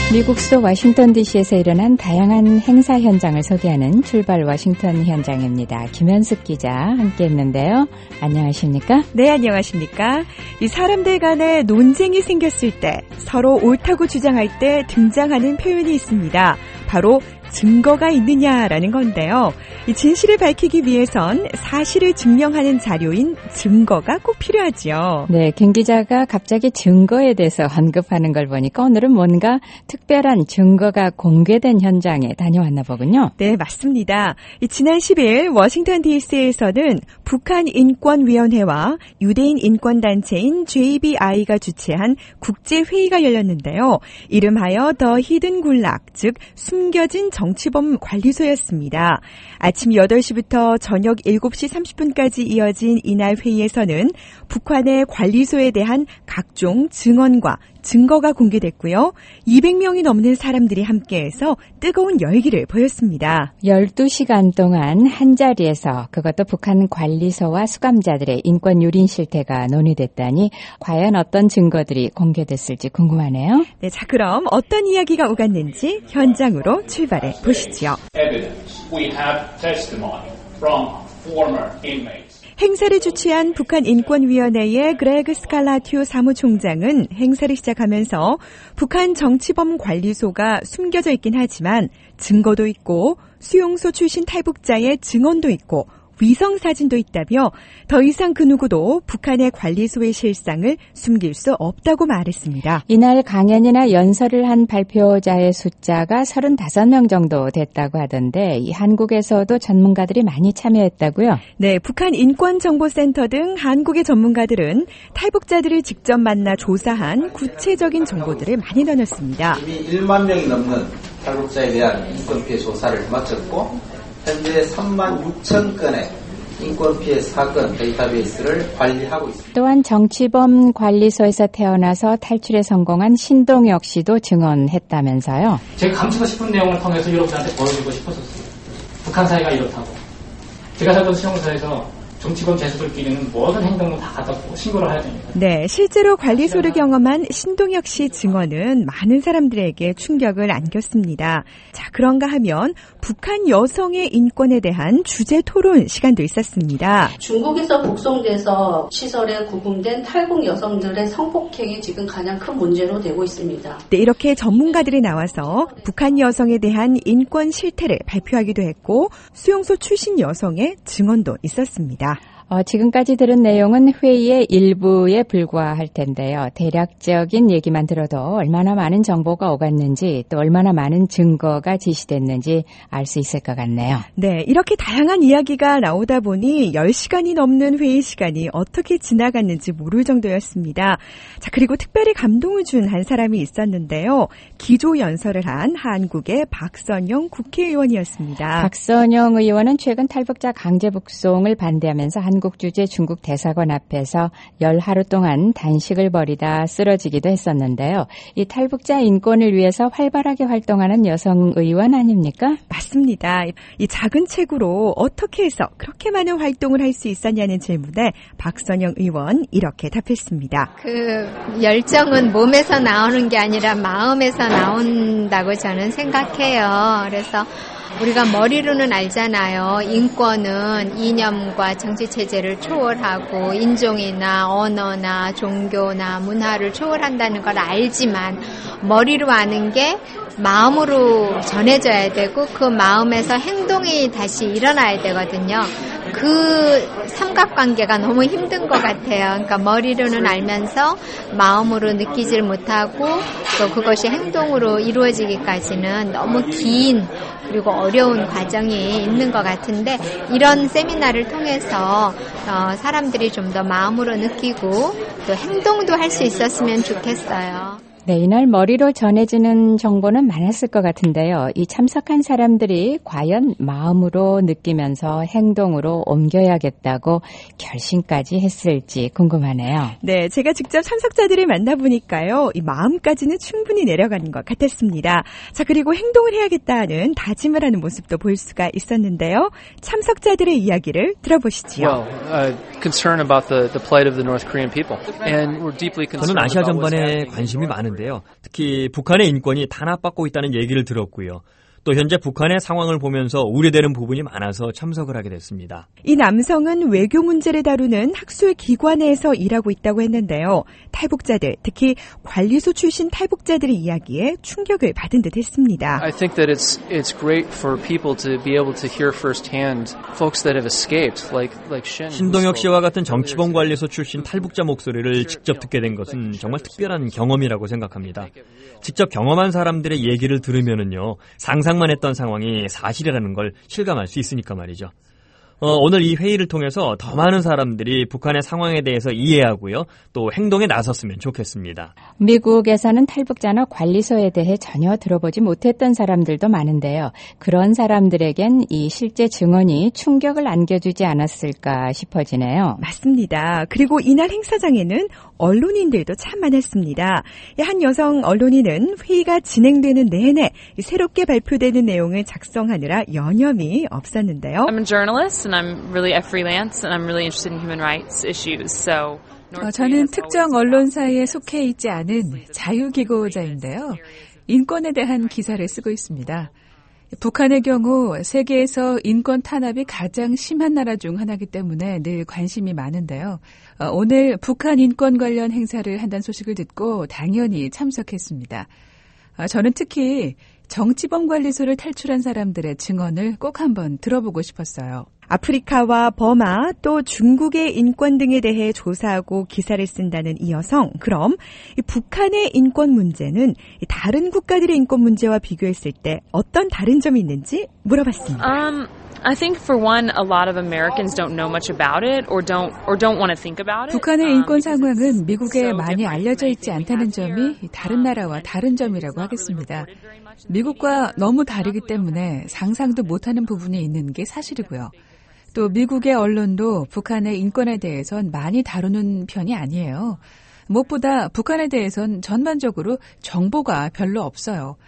미국 수도 워싱턴 DC에서 일어난 다양한 행사 현장을 소개하는 출발 워싱턴 현장입니다. 김현숙 기자 함께했는데요. 안녕하십니까? 네, 안녕하십니까? 이 사람들 간에 논쟁이 생겼을 때 서로 옳다고 주장할 때 등장하는 표현이 있습니다. 바로 증거가 있느냐라는 건데요. 이 진실을 밝히기 위해선 사실을 증명하는 자료인 증거가 꼭 필요하죠. 네, 김 기자가 갑자기 증거에 대해서 언급하는 걸 보니까 오늘은 뭔가 특별한 증거가 공개된 현장에 다녀왔나 보군요. 네, 맞습니다. 지난 10일 워싱턴 DC에서는 북한 인권위원회와 유대인 인권단체인 JBI가 주최한 국제회의가 열렸는데요. 이름하여 더 히든 굴락, 즉 숨겨진 정치범 관리소였습니다. 아침 8시부터 저녁 7시 30분까지 이어진 이날 회의에서는 북한의 관리소에 대한 각종 증언과 증거가 공개됐고요. 200명이 넘는 사람들이 함께해서 뜨거운 열기를 보였습니다. 12시간 동안 한자리에서 그것도 북한 관리소와 수감자들의 인권 유린 실태가 논의됐다니 과연 어떤 증거들이 공개됐을지 궁금하네요. 네, 자 그럼 어떤 이야기가 오갔는지 현장으로 출발해 보시죠. We have testimony from former inmates. 행사를 주최한 북한 인권위원회의 그레그 스칼라튜 사무총장은 행사를 시작하면서 북한 정치범 관리소가 숨겨져 있긴 하지만 증거도 있고 수용소 출신 탈북자의 증언도 있고 위성사진도 있다며 더 이상 그 누구도 북한의 관리소의 실상을 숨길 수 없다고 말했습니다. 이날 강연이나 연설을 한 발표자의 숫자가 35명 정도 됐다고 하던데 이 한국에서도 전문가들이 많이 참여했다고요? 네, 북한 인권정보센터 등 한국의 전문가들은 탈북자들을 직접 만나 조사한 구체적인 정보들을 많이 나눴습니다. 이미 1만 명이 넘는 탈북자에 대한 인권 피해 조사를 마쳤고 현재 3만 6천 건의 인권 피해 사건 데이터베이스를 관리하고 있습니다. 또한 정치범 관리소에서 태어나서 탈출에 성공한 신동혁 씨도 증언했다면서요. 제가 감추고 싶은 내용을 통해서 유럽들한테 보여주고 싶었었어요. 북한 사회가 이렇다고. 제가 살던 수용소에서 정치범 재수들끼리는 모든 행동을 다 갖다 신고를 해야 됩니다. 네, 실제로 관리소를 경험한 신동혁 씨 증언은 많은 사람들에게 충격을 안겼습니다. 자, 그런가 하면 북한 여성의 인권에 대한 주제 토론 시간도 있었습니다. 중국에서 북송돼서 시설에 구금된 탈북 여성들의 성폭행이 지금 가장 큰 문제로 되고 있습니다. 네, 이렇게 전문가들이 나와서 북한 여성에 대한 인권 실태를 발표하기도 했고 수용소 출신 여성의 증언도 있었습니다. 지금까지 들은 내용은 회의의 일부에 불과할 텐데요. 대략적인 얘기만 들어도 얼마나 많은 정보가 오갔는지 또 얼마나 많은 증거가 제시됐는지 알 수 있을 것 같네요. 네, 이렇게 다양한 이야기가 나오다 보니 10시간이 넘는 회의 시간이 어떻게 지나갔는지 모를 정도였습니다. 자, 그리고 특별히 감동을 준 한 사람이 있었는데요. 기조 연설을 한 한국의 박선영 국회의원이었습니다. 박선영 의원은 최근 탈북자 강제 북송을 반대하면서 한국 주재 중국 대사관 앞에서 열 하루 동안 단식을 벌이다 쓰러지기도 했었는데요. 이 탈북자 인권을 위해서 활발하게 활동하는 여성 의원 아닙니까? 맞습니다. 이 작은 책으로 어떻게 해서 그렇게 많은 활동을 할 수 있었냐는 질문에 박선영 의원 이렇게 답했습니다. 그 열정은 몸에서 나오는 게 아니라 마음에서 나온다고 저는 생각해요. 그래서 우리가 머리로는 알잖아요. 인권은 이념과 정치체제를 초월하고 인종이나 언어나 종교나 문화를 초월한다는 걸 알지만 머리로 아는 게 마음으로 전해져야 되고 그 마음에서 행동이 다시 일어나야 되거든요. 그 삼각관계가 너무 힘든 것 같아요. 그러니까 머리로는 알면서 마음으로 느끼질 못하고 또 그것이 행동으로 이루어지기까지는 너무 긴 그리고 어려운 과정이 있는 것 같은데 이런 세미나를 통해서 사람들이 좀 더 마음으로 느끼고 또 행동도 할 수 있었으면 좋겠어요. 네, 이날 머리로 전해지는 정보는 많았을 것 같은데요. 이 참석한 사람들이 과연 마음으로 느끼면서 행동으로 옮겨야겠다고 결심까지 했을지 궁금하네요. 네, 제가 직접 참석자들을 만나보니까요. 이 마음까지는 충분히 내려가는 것 같았습니다. 자, 그리고 행동을 해야겠다는 다짐을 하는 모습도 볼 수가 있었는데요. 참석자들의 이야기를 들어보시죠. concern about the plight of the North Korean people. And we're deeply concerned. 저는 아시아 전반에 관심이 많은데요. 많은데요. 특히 북한의 인권이 탄압받고 있다는 얘기를 들었고요. 또 현재 북한의 상황을 보면서 우려되는 부분이 많아서 참석을 하게 됐습니다. 이 남성은 외교 문제를 다루는 학술 기관에서 일하고 있다고 했는데요. 탈북자들, 특히 관리소 출신 탈북자들의 이야기에 충격을 받은 듯 했습니다. I think that it's great for people to be able to hear firsthand folks that have escaped, like Shin. 신동혁 씨와 같은 정치범 관리소 출신 탈북자 목소리를 직접 듣게 된 것은 정말 특별한 경험이라고 생각합니다. 직접 경험한 사람들의 얘기를 들으면은요, 상상만 했던 상황이 사실이라는 걸 실감할 수 있으니까 말이죠. 오늘 이 회의를 통해서 더 많은 사람들이 북한의 상황에 대해서 이해하고요, 또 행동에 나섰으면 좋겠습니다. 미국에서는 탈북자나 관리소에 대해 전혀 들어보지 못했던 사람들도 많은데요. 그런 사람들에겐 이 실제 증언이 충격을 안겨주지 않았을까 싶어지네요. 맞습니다. 그리고 이날 행사장에는 언론인들도 참 많았습니다. 한 여성 언론인은 회의가 진행되는 내내 새롭게 발표되는 내용을 작성하느라 여념이 없었는데요. I'm a journalist and I'm really a freelance and I'm really interested in human rights issues. So 저는 특정 언론사에 속해 있지 않은 자유기고자인데요. 인권에 대한 기사를 쓰고 있습니다. 북한의 경우 세계에서 인권 탄압이 가장 심한 나라 중 하나이기 때문에 늘 관심이 많은데요. 오늘 북한 인권 관련 행사를 한다는 소식을 듣고 당연히 참석했습니다. 저는 특히 정치범 관리소를 탈출한 사람들의 증언을 꼭 한번 들어보고 싶었어요. 아프리카와 버마 또 중국의 인권 등에 대해 조사하고 기사를 쓴다는 이 여성. 그럼 북한의 인권 문제는 다른 국가들의 인권 문제와 비교했을 때 어떤 다른 점이 있는지 물어봤습니다. I think for one, a lot of Americans don't know much about it or don't want to think about it. 북한의 인권 상황은 미국에 많이 알려져 있지 않다는 점이 다른 나라와 다른 점이라고 하겠습니다. 미국과 너무 다르기 때문에 상상도 못하는 부분이 있는 게 사실이고요. 또 미국의 언론도 북한의 인권에 대해선 많이 다루는 편이 아니에요. 무엇보다 북한에 대해선 전반적으로 정보가 별로 없어요.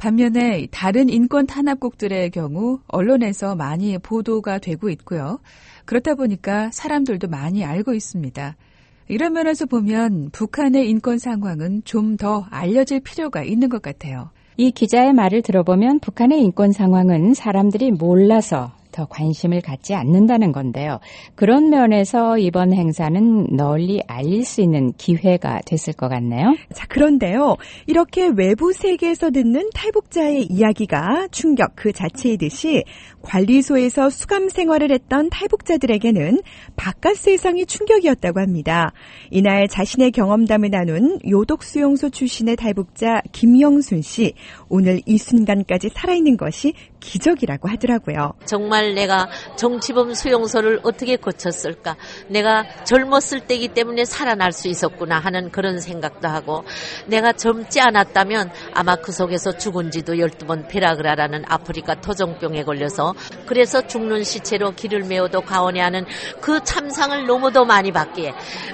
반면에 다른 인권 탄압국들의 경우 언론에서 많이 보도가 되고 있고요. 그렇다 보니까 사람들도 많이 알고 있습니다. 이런 면에서 보면 북한의 인권 상황은 좀 더 알려질 필요가 있는 것 같아요. 이 기자의 말을 들어보면 북한의 인권 상황은 사람들이 몰라서 더 관심을 갖지 않는다는 건데요. 그런 면에서 이번 행사는 널리 알릴 수 있는 기회가 됐을 것 같네요. 자, 그런데요. 이렇게 외부 세계에서 듣는 탈북자의 이야기가 충격 그 자체이듯이 관리소에서 수감 생활을 했던 탈북자들에게는 바깥 세상이 충격이었다고 합니다. 이날 자신의 경험담을 나눈 요독수용소 출신의 탈북자 김영순 씨. 오늘 이 순간까지 살아있는 것이 기적이라고 하더라고요. 정말 내가 정치범 수용소를 어떻게 거쳤을까? 내가 젊었을 때이기 때문에 살아날 수 있었구나 하는 그런 생각도 하고, 내가 젊지 않았다면 아마 그 속에서 죽은 지도 12번 페라그라라는 아프리카 토종병에 걸려서 그래서 죽는 시체로 길을 메워도 가오냐는 그 참상을 너무도 많이 받기에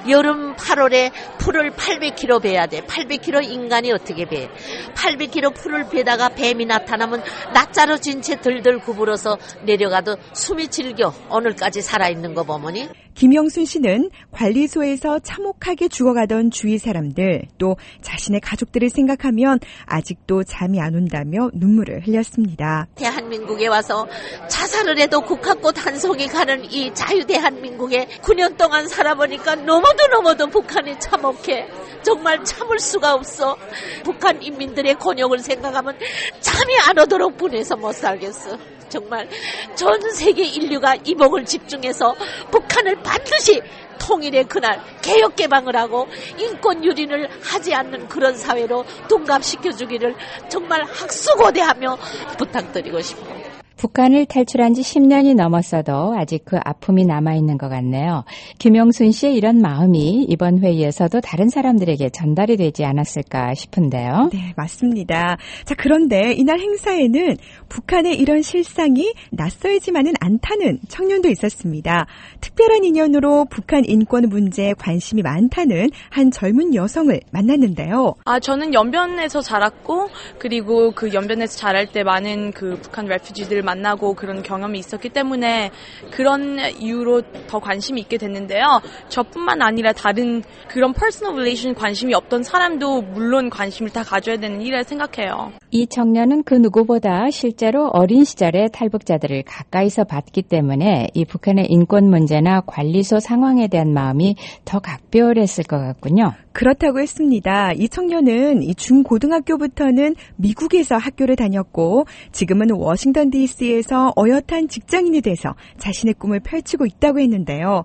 여름 8월에 풀을 800kg 베야 돼. 800kg 인간이 어떻게 배? 800kg 풀을 베다가 뱀이 나타나면 낯자로 진 채 들들 구부러서 내려가도 숨이 질겨 오늘까지 살아있는 거 보머니. 김영순 씨는 관리소에서 참혹하게 죽어가던 주위 사람들 또 자신의 가족들을 생각하면 아직도 잠이 안 온다며 눈물을 흘렸습니다. 대한민국에 와서 자살을 해도 국화꽃 한 송이 가는 이 자유대한민국에 9년 동안 살아보니까 너무도 북한이 참혹해. 정말 참을 수가 없어. 북한 인민들의 곤욕을 생각하면 잠이 안 오도록 분해서 못 살겠어. 정말 전 세계 인류가 이목을 집중해서 북한을 반드시 통일의 그날 개혁 개방을 하고 인권 유린을 하지 않는 그런 사회로 둔갑시켜주기를 정말 학수고대하며 부탁드리고 싶어요. 북한을 탈출한 지 10년이 넘었어도 아직 그 아픔이 남아있는 것 같네요. 김영순 씨의 이런 마음이 이번 회의에서도 다른 사람들에게 전달이 되지 않았을까 싶은데요. 네, 맞습니다. 자, 그런데 이날 행사에는 북한의 이런 실상이 낯설지만은 않다는 청년도 있었습니다. 특별한 인연으로 북한 인권 문제에 관심이 많다는 한 젊은 여성을 만났는데요. 저는 연변에서 자랐고, 그리고 그 연변에서 자랄 때 많은 그 북한 레퓨지들 만나고 그런 경험이 있었기 때문에 그런 이유로 더 관심이 있게 됐는데요. 저뿐만 아니라 다른 그런 퍼스널 릴레이션 관심이 없던 사람도 물론 관심을 다 가져야 되는 일이라 생각해요. 이 청년은 그 누구보다 실제로 어린 시절에 탈북자들을 가까이서 봤기 때문에 이 북한의 인권 문제나 관리소 상황에 대한 마음이 더 각별했을 것 같군요. 그렇다고 했습니다. 이 청년은 이 중고등학교부터는 미국에서 학교를 다녔고 지금은 워싱턴 DC에서 어엿한 직장인이 돼서 자신의 꿈을 펼치고 있다고 했는데요.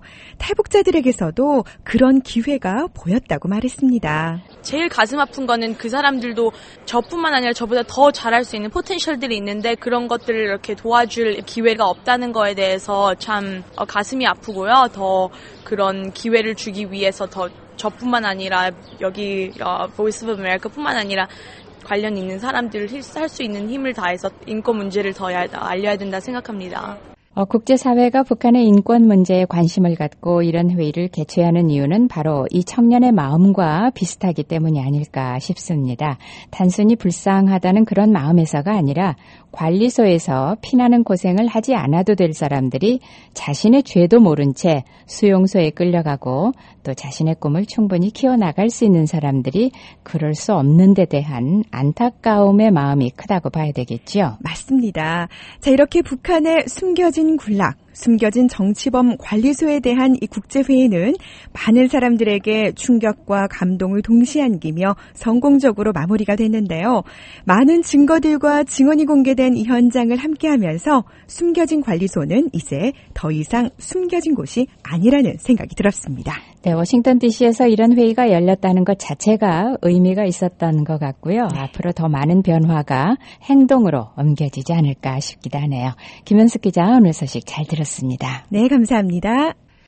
탈북자들에게서도 그런 기회가 보였다고 말했습니다. 제일 가슴 아픈 거는 그 사람들도 저뿐만 아니라 저보다 더 잘할 수 있는 포텐셜들이 있는데 그런 것들을 이렇게 도와줄 기회가 없다는 거에 대해서 참 가슴이 아프고요. 더 그런 기회를 주기 위해서 더 저뿐만 아니라 여기 Voice of America뿐만 아니라 관련 있는 사람들을 할 수 있는 힘을 다해서 인권 문제를 더 알려야 된다 생각합니다. 국제사회가 북한의 인권 문제에 관심을 갖고 이런 회의를 개최하는 이유는 바로 이 청년의 마음과 비슷하기 때문이 아닐까 싶습니다. 단순히 불쌍하다는 그런 마음에서가 아니라 관리소에서 피나는 고생을 하지 않아도 될 사람들이 자신의 죄도 모른 채 수용소에 끌려가고 또 자신의 꿈을 충분히 키워나갈 수 있는 사람들이 그럴 수 없는 데 대한 안타까움의 마음이 크다고 봐야 되겠죠. 맞습니다. 자, 이렇게 북한의 숨겨진 군락, 숨겨진 정치범 관리소에 대한 이 국제회의는 많은 사람들에게 충격과 감동을 동시에 안기며 성공적으로 마무리가 됐는데요. 많은 증거들과 증언이 공개된 이 현장을 함께하면서 숨겨진 관리소는 이제 더 이상 숨겨진 곳이 아니라는 생각이 들었습니다. 네, 워싱턴 DC에서 이런 회의가 열렸다는 것 자체가 의미가 있었던 것 같고요. 앞으로 더 많은 변화가 행동으로 옮겨지지 않을까 싶기도 하네요. 김현숙 기자 오늘 소식 잘 들었습니다. 네, 감사합니다.